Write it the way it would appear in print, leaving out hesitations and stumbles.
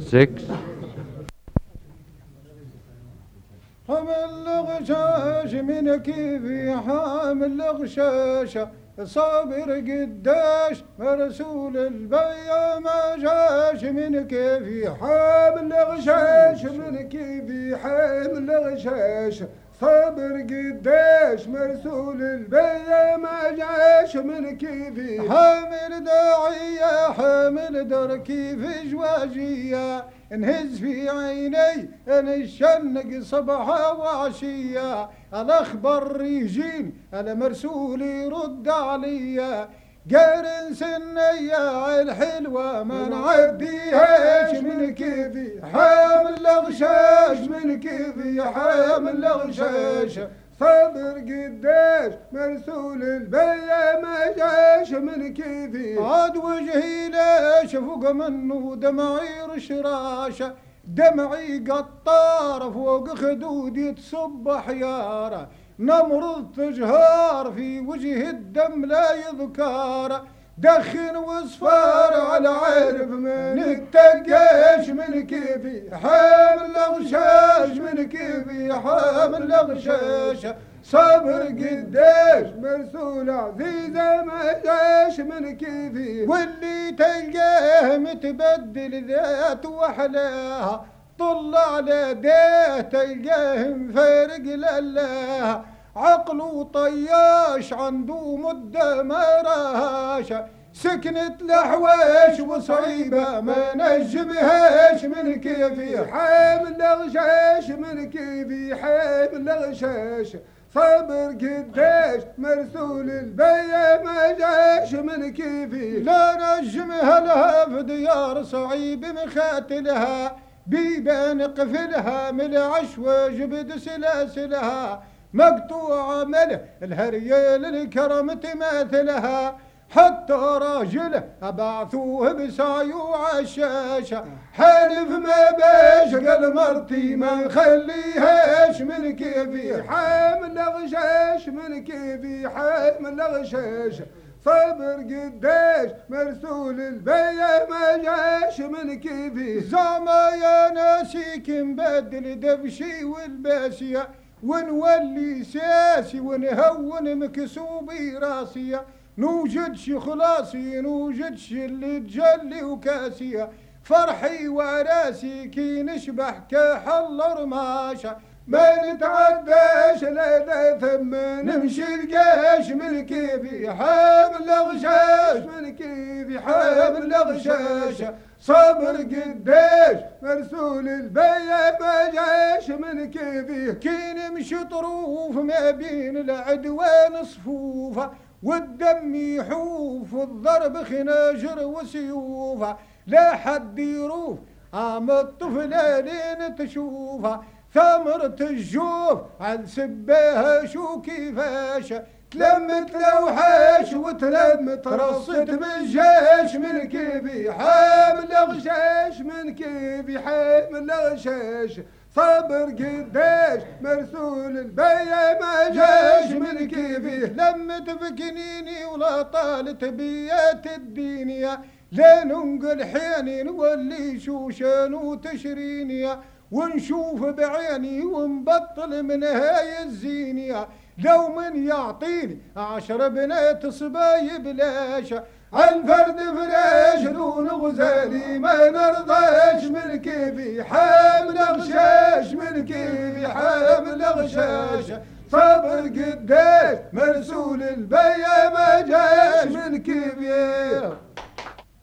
6. حامل الغشاش من كيفي حامل الغشاشة صابر قداش مرسول البيا ما جاش من كيفي حامل الغشاش من كيفي حامل الغشاش صابر قداش مرسول البيا ما جاش من كيفي حامل داعية حامل دركي في جواجية انهز في عيني ان الشنق صبحا وعشية الاخبر يجين انا مرسول يرد عليا قارن سنية الحلوة ما نعديهاش من كيفي حامل الغشاش من كيفي حامل الغشاش صابر قداش مرسول البيا ما جاش من كيفي عاد وجهي ليش فوق منه دمعي رشراشة دمعي قطار فوق خدودي تصب حيارة نمرض تجهار في وجه الدم لا يذكر دخن وصفار على عارف من التقاش من كيفي حامل الغشاش من كيفي حامل الغشاش صابر قداش مرسول عزيزة ما جاش من كيفي واللي تلقاه متبدل ذات وحلاها طل على ديه تلقاه مفارق لله عقله طياش عنده مدة ما راهاش سكنت الحواش وصعيبة ما نجمهاش من كيفي حامل الغشاش من كيفي حامل الغشاش صابر قداش مرسول البيا ما جاش من كيفي لا نجمها لها في ديار صعيب مخاتلها بيبان قفلها من عشوة جبد سلاسلها مقطوع مله الهريال الكرم تماثلها حتى راجله أبعثوه بسعي وعشاشة حالف ما باش قال مرتي ما نخليهاش من كيفي حامل الغشاش من كيفي حامل الغشاش صابر قداش مرسول البيا ما جاش من كيفي زعما يا ناسي كنبدل دبشي والباسية ونولي سياسي ونهون مكسوبي راسية نوجدش خلاصي نوجدش اللي تجلي وكاسية فرحي وراسي كي نشبح كحل رماشة ما نتعداش لا ثم نمشي القاش من كيفي حامل الغشاش من كيفي حامل الغشاش صبر قداش مرسول البيا ما جاش من كيفي كي نمشي طروف ما بين العدوان صفوفه والدم يحوف والضرب خناجر وسيوفه لا حد يروف الطفلة لين تشوفها ثمرة الجوف عن سباها شو كيفاش تلمت لوحاش وتلمت رصت بالجيش من كيفي حامل الغشاش من كيفي حامل الغشاش صبر قداش مرسول البيا ما جاش من كيفي لمت بكنيني ولا طالت بيات الدنيا لا ننقل حيني نولي شوشان وتشرينيا ونشوف بعيني ونبطل من هاي الزينية لو من يعطيني 10 بنات صباي بلاش عالفرد فراش دون غزالي ما نرضاش من كيفي حامل غشاش من كيفي حامل غشاش صبر قداش مرسول البيا ما جاش من كيفي